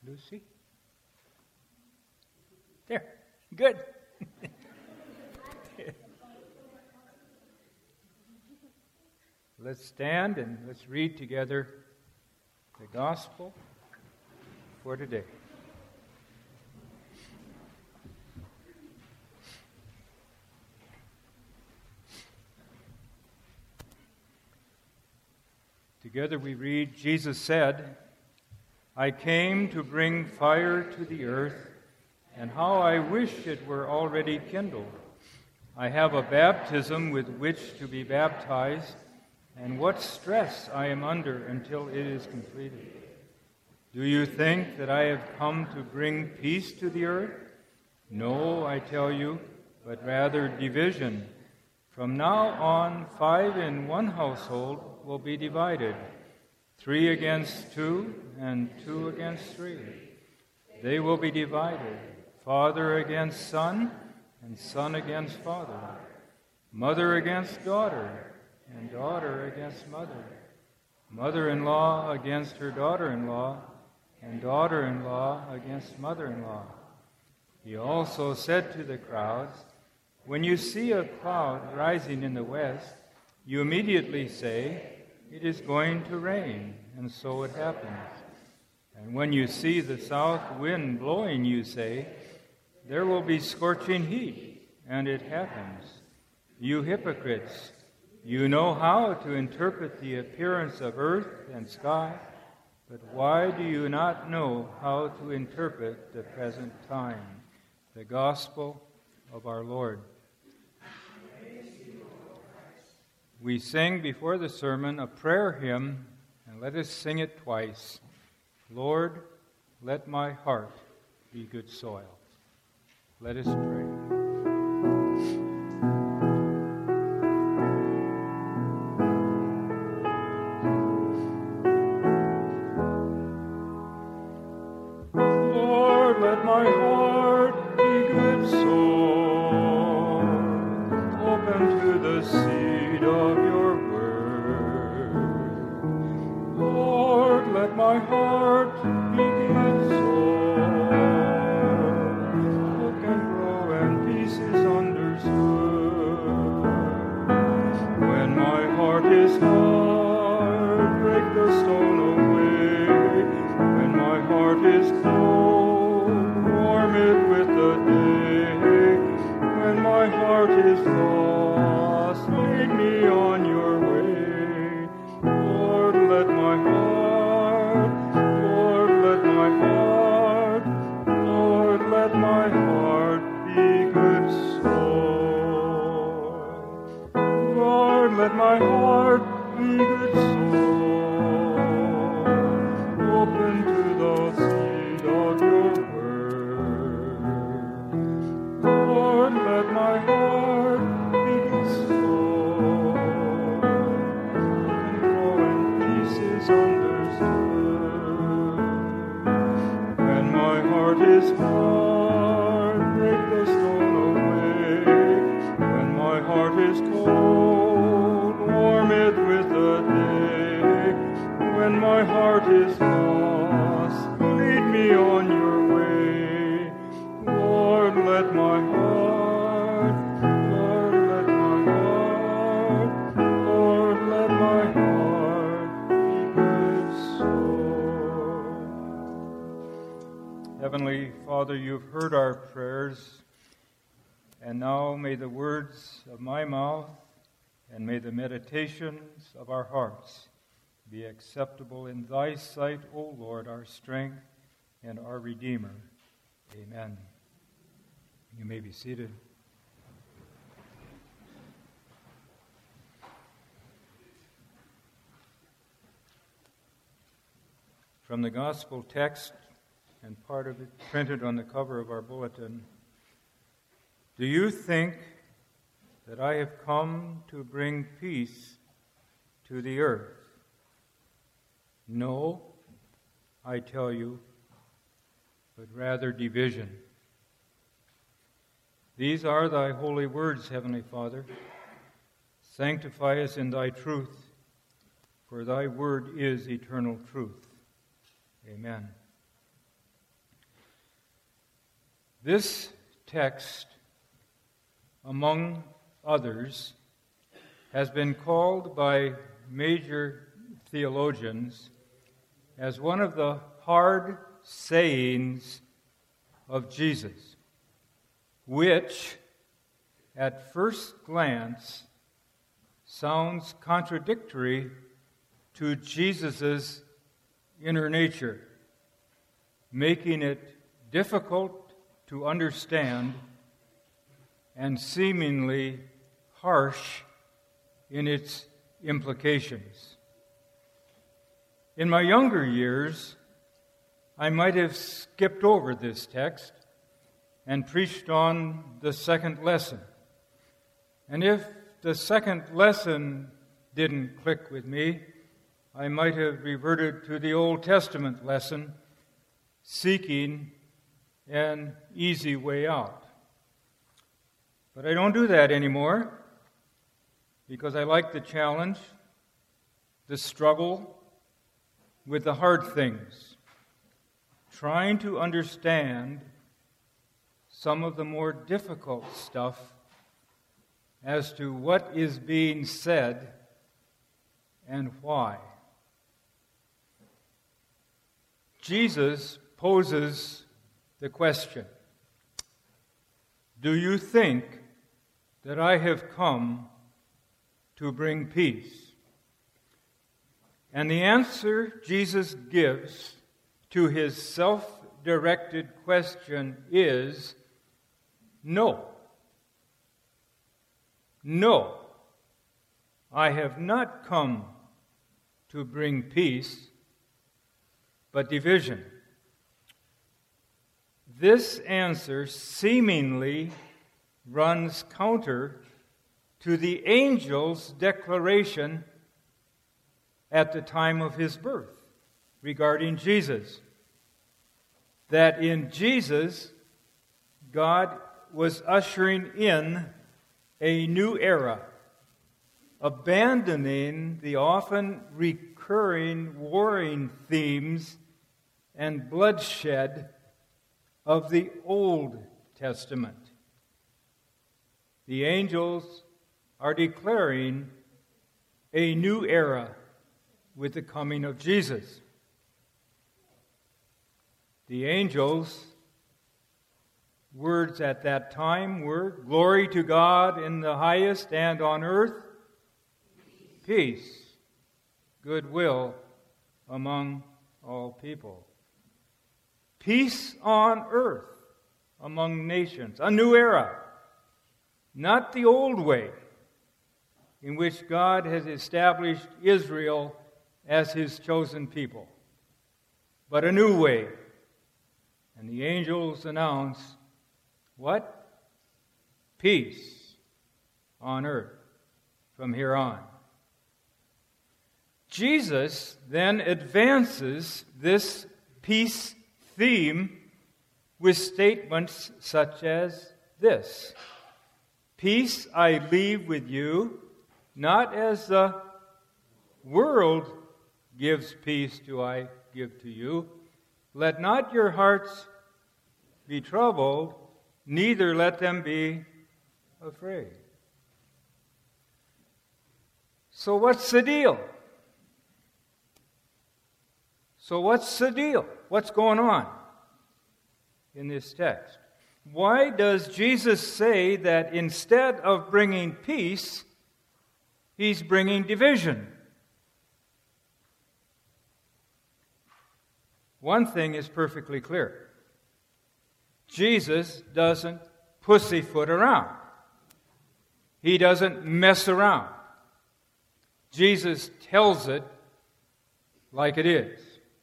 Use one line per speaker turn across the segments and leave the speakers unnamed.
Lucy? There. Good. Let's stand and let's read together the gospel for today. Together we read, Jesus said, I came to bring fire to the earth, and how I wish it were already kindled. I have a baptism with which to be baptized, and what stress I am under until it is completed. Do you think that I have come to bring peace to the earth? No, I tell you, but rather division. From now on, 5 in one household will be divided, 3 against 2, and 2 against 3. They will be divided, father against son, and son against father, mother against daughter, and daughter against mother, mother-in-law against her daughter-in-law, and daughter-in-law against mother-in-law. He also said to the crowds, when you see a cloud rising in the west, you immediately say, it is going to rain, and so it happens. And when you see the south wind blowing, you say, there will be scorching heat, and it happens. You hypocrites, you know how to interpret the appearance of earth and sky, but why do you not know how to interpret the present time? The gospel of our Lord. We sing before the sermon a prayer hymn, and let us sing it twice. Lord, let my heart be good soil. Let us pray. Lord, let my heart be good soil, open to the seed of your word. Lord, let my heart be good soil, hope can grow and peace is understood. When my heart is hard, break the stone away. When my heart is cold, warm it with the day. When my heart is lost, lead me on your way. Lord, let my heart, Lord, let my heart, Lord, let my heart be good soil. Lord, let my heart be good soil, open to the seed of your word. Lord, let my heart be good soil, and grow in pieces understood. When my heart is hard, break the stone away. When my heart is cold, warm it with the day. When my heart is lost, lead me on your way. Lord, let my heart, Lord, let my heart, Lord, let my heart be good soil. Heavenly Father, you've heard our prayers, and now may the words of my mouth and may the meditations of our hearts be acceptable in thy sight, O Lord, our strength and our Redeemer. Amen. You may be seated. From the gospel text, and part of it printed on the cover of our bulletin, do you think that I have come to bring peace to the earth? No, I tell you, but rather division. These are thy holy words, Heavenly Father. Sanctify us in thy truth, for thy word is eternal truth. Amen. This text, among others, has been called by major theologians as one of the hard sayings of Jesus, which, at first glance, sounds contradictory to Jesus' inner nature, making it difficult to understand and seemingly harsh in its implications. In my younger years, I might have skipped over this text and preached on the second lesson. And if the second lesson didn't click with me, I might have reverted to the Old Testament lesson, seeking an easy way out. But I don't do that anymore because I like the challenge, the struggle with the hard things, trying to understand some of the more difficult stuff as to what is being said and why. Jesus poses the question, do you think that I have come to bring peace? And the answer Jesus gives to his self-directed question is no. No, I have not come to bring peace, but division. This answer seemingly runs counter to the angel's declaration at the time of his birth regarding Jesus, that in Jesus, God was ushering in a new era, abandoning the often recurring warring themes and bloodshed of the Old Testament. The angels are declaring a new era with the coming of Jesus. The angels' words at that time were, "Glory to God in the highest, and on earth, peace, goodwill among all people." Peace on earth among nations, a new era, not the old way in which God has established Israel as his chosen people, but a new way. And the angels announce, what? Peace on earth from here on. Jesus then advances this peace theme with statements such as this: "Peace I leave with you, not as the world gives peace do I give to you. Let not your hearts be troubled, neither let them be afraid." So what's the deal? What's going on in this text? Why does Jesus say that instead of bringing peace, he's bringing division? One thing is perfectly clear. Jesus doesn't pussyfoot around. He doesn't mess around. Jesus tells it like it is.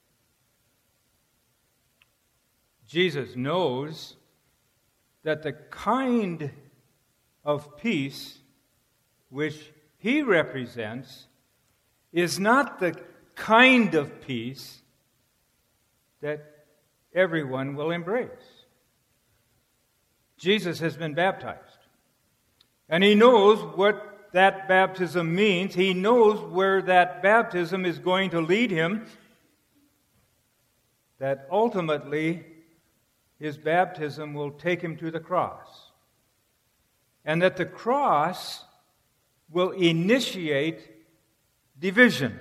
Jesus knows that the kind of peace which he represents is not the kind of peace that everyone will embrace. Jesus has been baptized, and he knows what that baptism means. He knows where that baptism is going to lead him, that ultimately his baptism will take him to the cross. And that the cross will initiate division.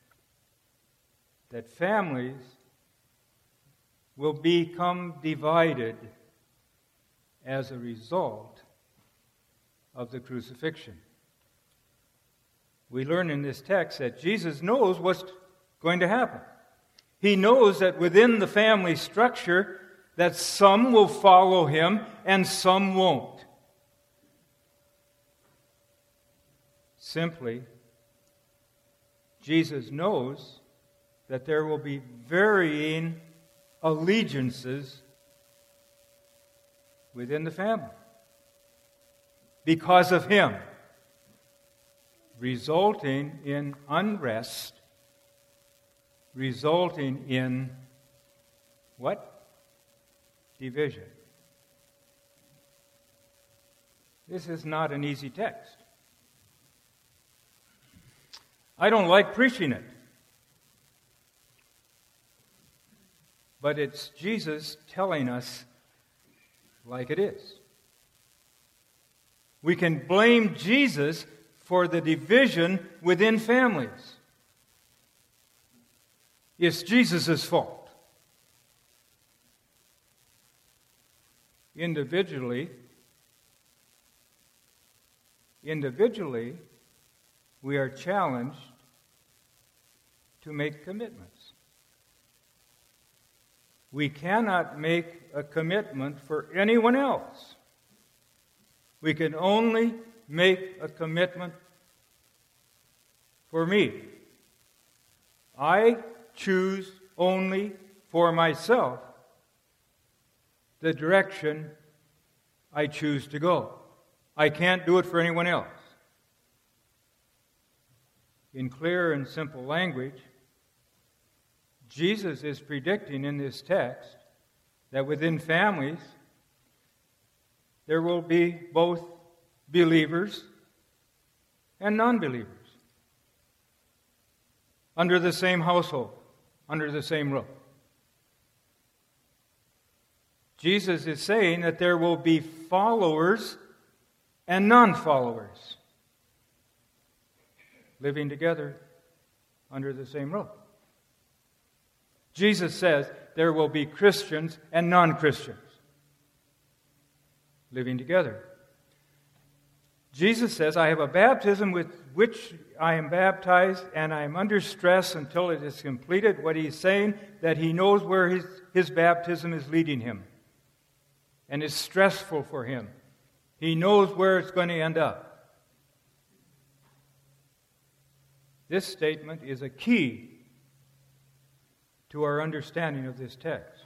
That families will become divided as a result of the crucifixion. We learn in this text that Jesus knows what's going to happen. He knows that within the family structure that some will follow him and some won't. Simply, Jesus knows that there will be varying allegiances within the family because of him, resulting in unrest, resulting in what? Division. This is not an easy text. I don't like preaching it. But it's Jesus telling us like it is. We can blame Jesus for the division within families. It's Jesus' fault. Individually, we are challenged to make commitments. We cannot make a commitment for anyone else. We can only make a commitment for me. I choose only for myself the direction I choose to go. I can't do it for anyone else. In clear and simple language, Jesus is predicting in this text that within families there will be both believers and non-believers under the same household, under the same roof. Jesus is saying that there will be followers and non-followers living together under the same roof. Jesus says there will be Christians and non-Christians living together. Jesus says, I have a baptism with which I am baptized, and I am under stress until it is completed. What he's saying, that he knows where his baptism is leading him. And it's stressful for him. He knows where it's going to end up. This statement is a key to our understanding of this text.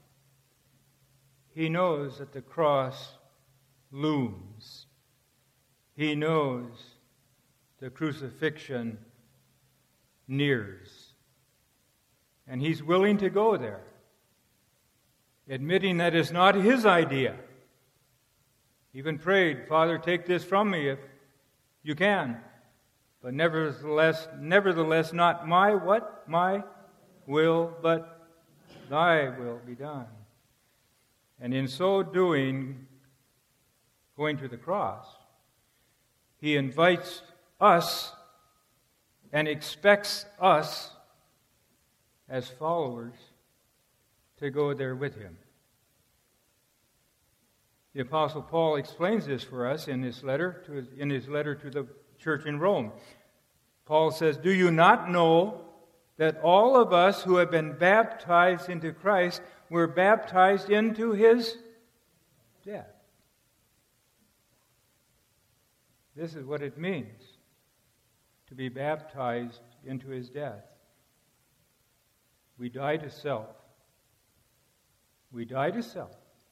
He knows that the cross looms. He knows the crucifixion nears. And he's willing to go there, admitting that it's not his idea. He even prayed, Father, take this from me if you can. But nevertheless, not my what? My will, but thy will be done. And in so doing, going to the cross, he invites us and expects us as followers to go there with him. The Apostle Paul explains this for us in his letter to the church in Rome. Paul says, do you not know that all of us who have been baptized into Christ were baptized into his death? This is what it means to be baptized into his death. We die to self. We die to self,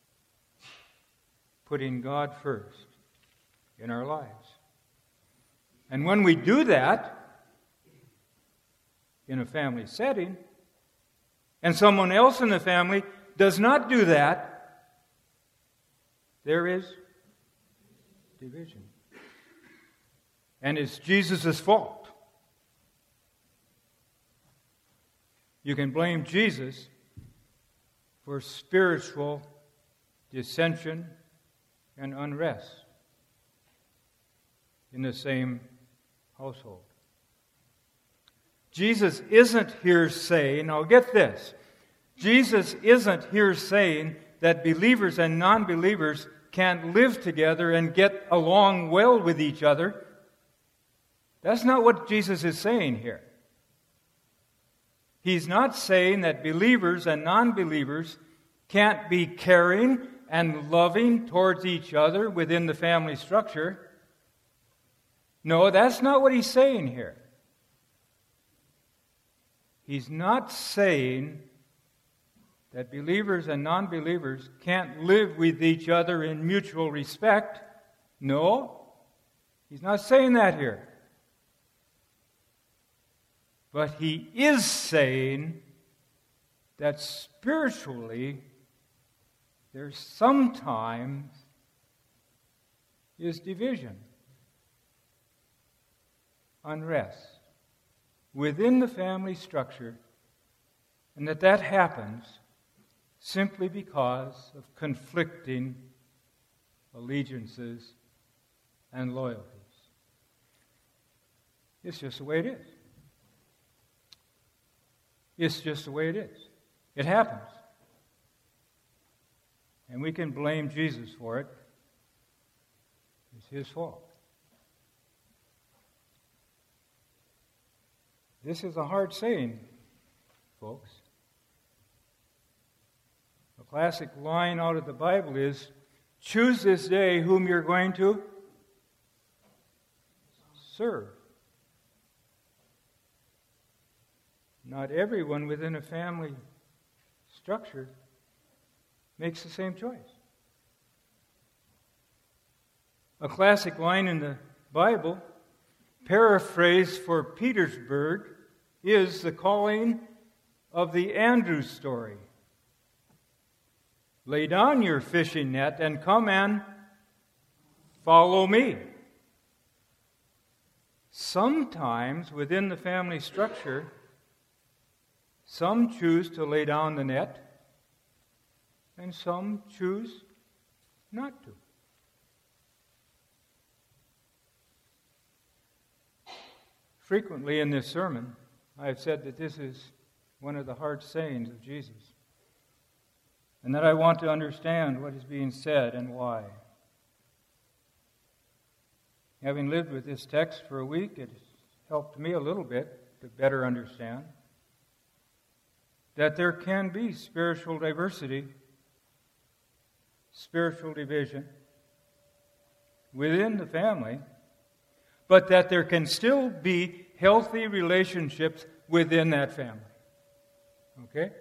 putting God first in our lives. And when we do that in a family setting, and someone else in the family does not do that, there is division. And it's Jesus' fault. You can blame Jesus for spiritual dissension, and unrest in the same household. Jesus isn't here saying, now get this, Jesus isn't here saying that believers and non-believers can't live together and get along well with each other. That's not what Jesus is saying here. He's not saying that believers and non-believers can't be caring and loving towards each other within the family structure. No, that's not what he's saying here. He's not saying that believers and non-believers can't live with each other in mutual respect. No, he's not saying that here. But he is saying that spiritually, there sometimes is division, unrest within the family structure, and that happens simply because of conflicting allegiances and loyalties. It's just the way it is. It's just the way it is. It happens. And we can blame Jesus for it. It's his fault. This is a hard saying, folks. A classic line out of the Bible is, choose this day whom you're going to serve. Not everyone within a family structure makes the same choice. A classic line in the Bible, paraphrased for Petersburg, is the calling of the Andrews story. Lay down your fishing net and come and follow me. Sometimes within the family structure, some choose to lay down the net, and some choose not to. Frequently in this sermon, I have said that this is one of the hard sayings of Jesus, and that I want to understand what is being said and why. Having lived with this text for a week, it has helped me a little bit to better understand that there can be spiritual diversity, spiritual division within the family, but that there can still be healthy relationships within that family. Okay?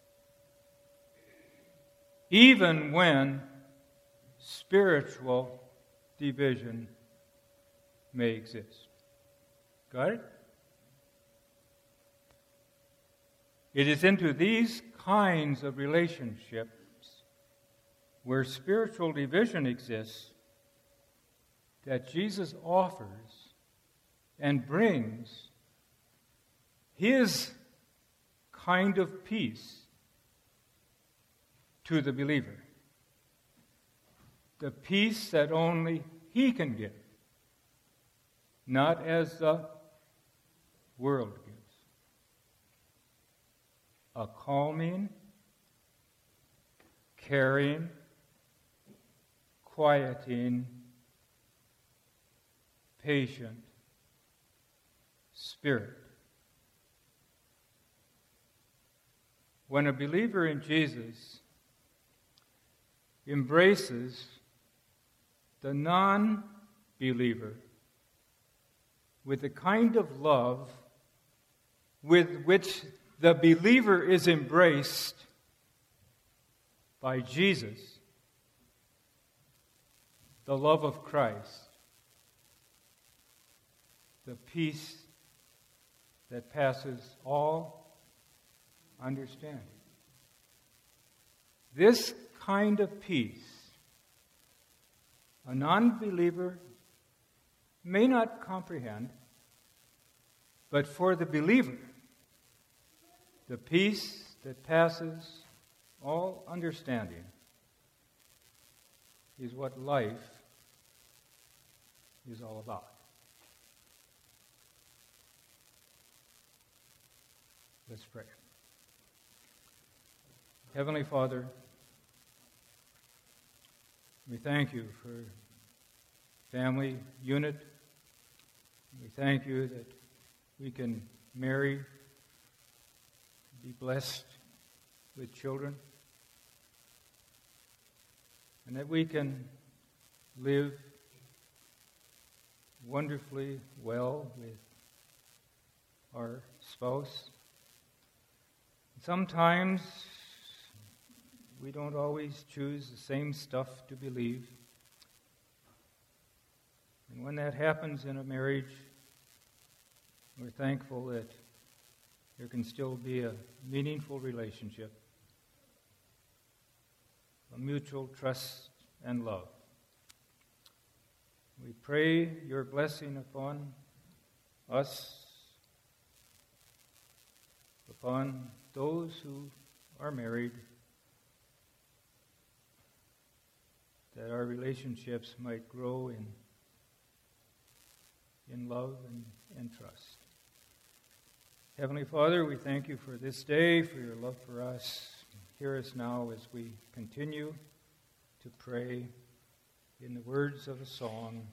Even when spiritual division may exist. Got it? It is into these kinds of relationships where spiritual division exists that Jesus offers and brings his kind of peace to the believer. The peace that only he can give, not as the world gives. A calming, caring, quieting, patient spirit. When a believer in Jesus embraces the non-believer with the kind of love with which the believer is embraced by Jesus, the love of Christ, the peace that passes all understanding. This kind of peace, a non-believer may not comprehend, but for the believer, the peace that passes all understanding is what life is all about. Let's pray. Heavenly Father, we thank you for family unit. We thank you that we can marry, be blessed with children, and that we can live wonderfully well with our spouse. Sometimes we don't always choose the same stuff to believe. And when that happens in a marriage, we're thankful that there can still be a meaningful relationship, a mutual trust and love. We pray your blessing upon us, upon those who are married, that our relationships might grow in love and trust. Heavenly Father, we thank you for this day, for your love for us. Hear us now as we continue to pray in the words of a song.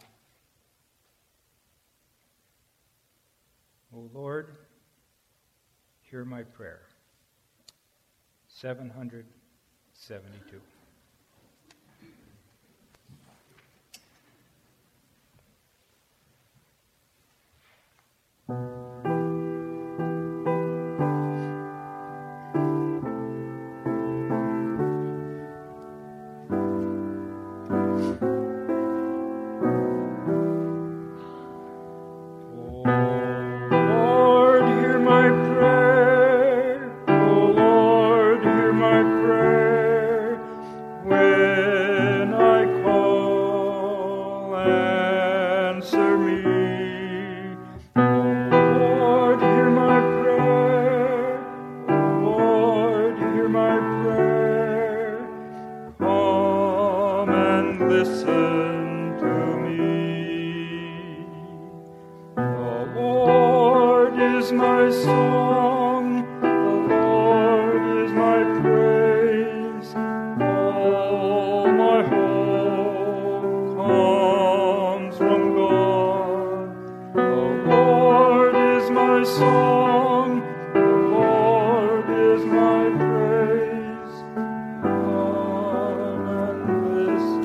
O Lord, hear my prayer. 772.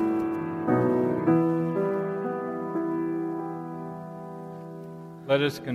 Let us